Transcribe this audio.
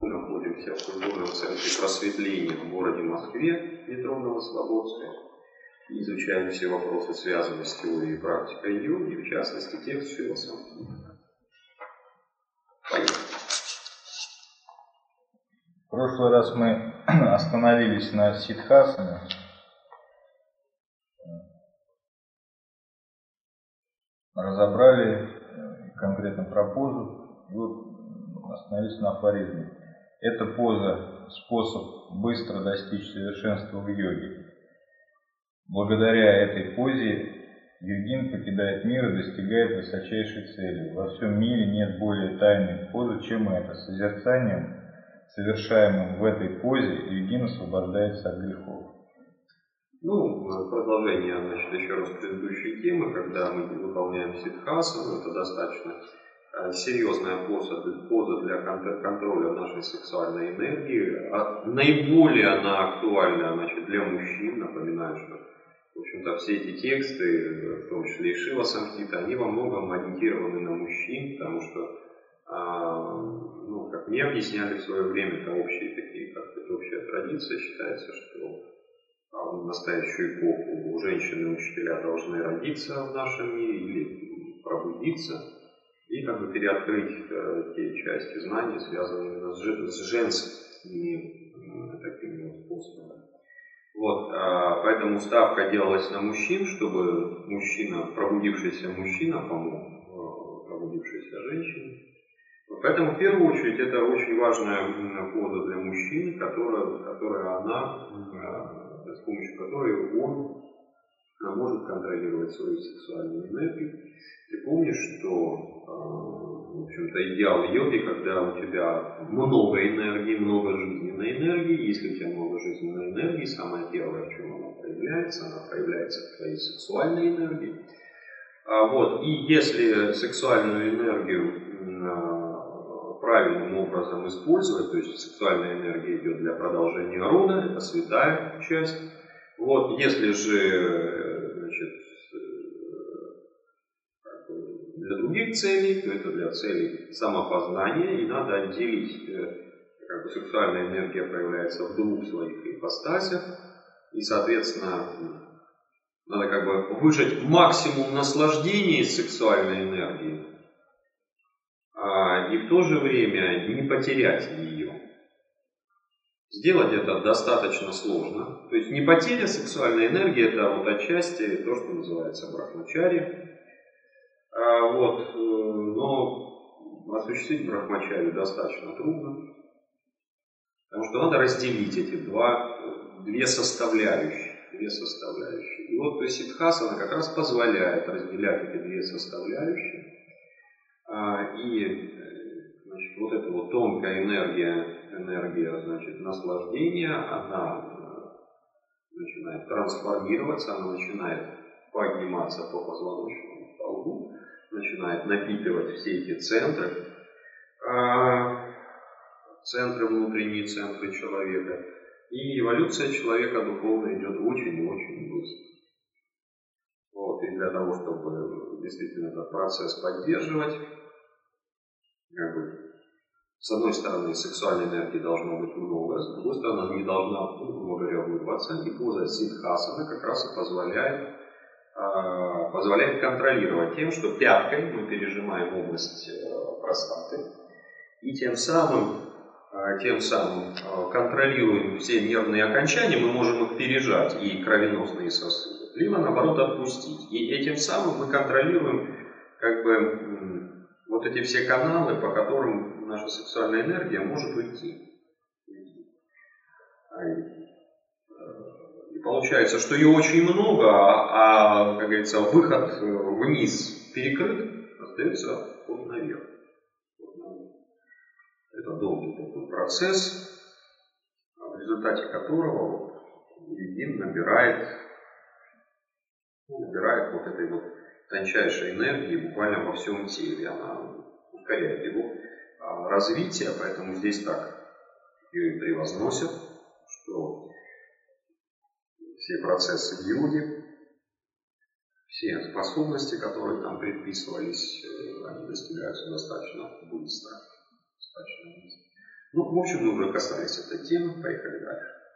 Мы находимся в культурном центре просветления в городе Москве, метро Новослободская. И изучаем все вопросы, связанные с теорией и практикой йоги, в частности, текст Шива Самхиты. Поехали. В прошлый раз мы остановились на сиддхасане. Разобрали конкретно про позу. И вот остановились на афоризме. Эта поза – способ быстро достичь совершенства в йоге. Благодаря этой позе йогин покидает мир и достигает высочайшей цели. Во всем мире нет более тайной позы, чем эта. Созерцанием, совершаемым в этой позе, йогин освобождается от грехов. Продолжение, еще раз предыдущей темы, когда мы выполняем сиддхасану, это достаточно серьезная поза для контроля нашей сексуальной энергии. Наиболее она актуальна, для мужчин. Напоминаю, что, в общем-то, все эти тексты, в том числе и Шива Самхита, они во многом ориентированы на мужчин, потому что, как мне объясняли в свое время, это общая традиция, считается, что в настоящую эпоху женщины-учителя должны родиться в нашем мире или пробудиться и переоткрыть те части знаний, связанные именно с женскими такими способами. Поэтому ставка делалась на мужчин, чтобы пробудившийся мужчина помог пробудившейся женщине. Поэтому в первую очередь это очень важная поза для мужчины, с помощью которой он может контролировать свою сексуальную энергию. Ты помнишь, что в общем-то, идеал йоги, когда у тебя много энергии, много жизненной энергии. Если у тебя много жизненной энергии, самое первое, в чем она проявляется в твоей сексуальной энергии. И если сексуальную энергию правильным образом использовать, то есть сексуальная энергия идет для продолжения рода, это святая часть. Если же для других целей, то это для целей самопознания, и надо отделить, сексуальная энергия проявляется в двух своих ипостасях, и, соответственно, надо выжать максимум наслаждения из сексуальной энергии, и в то же время не потерять ее. Сделать это достаточно сложно. То есть не потеря сексуальной энергии, это отчасти то, что называется брахмачарья. Но осуществить брахмачарью достаточно трудно, потому что надо разделить эти две составляющие. И сиддхасана как раз позволяет разделять эти две составляющие. И эта тонкая энергия наслаждения, она начинает трансформироваться, она начинает подниматься по позвоночному столбу, начинает напитывать все эти центры внутренние, центры человека. И эволюция человека духовно идет очень и очень быстро. И для того, чтобы действительно этот процесс поддерживать, с одной стороны, сексуальной энергии должно быть много, с другой стороны, она не должна, грубо говоря, вырваться. И поза сиддхасана как раз и позволяет контролировать тем, что пяткой мы пережимаем область простаты, и тем самым контролируем все нервные окончания, мы можем их пережать, и кровеносные сосуды, либо наоборот отпустить. И этим самым мы контролируем эти все каналы, по которым наша сексуальная энергия может уйти. И получается, что ее очень много, выход вниз перекрыт, остается вход наверх. Это долгий такой процесс, в результате которого йогин набирает этой тончайшей энергии буквально во всем теле. Она ускоряет его развитие, поэтому здесь так ее и превозносят, что все процессы йоги, все способности, которые там предписывались, они достигаются достаточно быстро. Ну, в общем, мы уже касались этой темы. Поехали дальше.